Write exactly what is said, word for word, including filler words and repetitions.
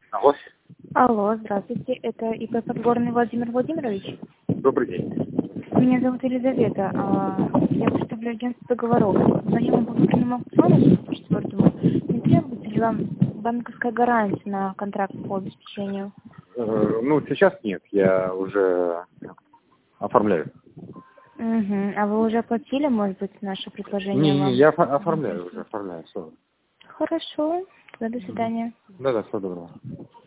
Алло. Алло, здравствуйте. Это ИП Подгорный Владимир Владимирович? Добрый день. Меня зовут Елизавета. а, Я представляю агентство договоров. Заявом по внутреннему аукциону четвертому. Не требуется ли вам банковская гарантия на контракт по обеспечению? Э, Ну, сейчас нет, я уже оформляю. Угу. А вы уже оплатили, может быть, наше предложение Не, не, вам? я офо- оформляю уже, оформляю, все. Хорошо. До свидания. Да-да, всего доброго.